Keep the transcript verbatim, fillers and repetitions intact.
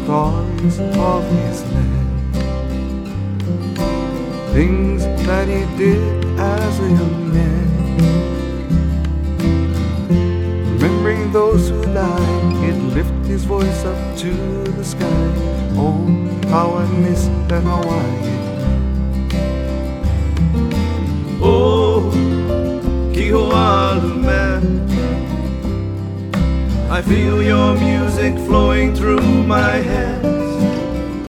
stories of his land, things that he did as a young man. Remembering those who died, he'd lift his voice up to the sky. Oh, how I miss that Hawaiian. Oh, Kihoalu man, I feel your music flowing through my hands.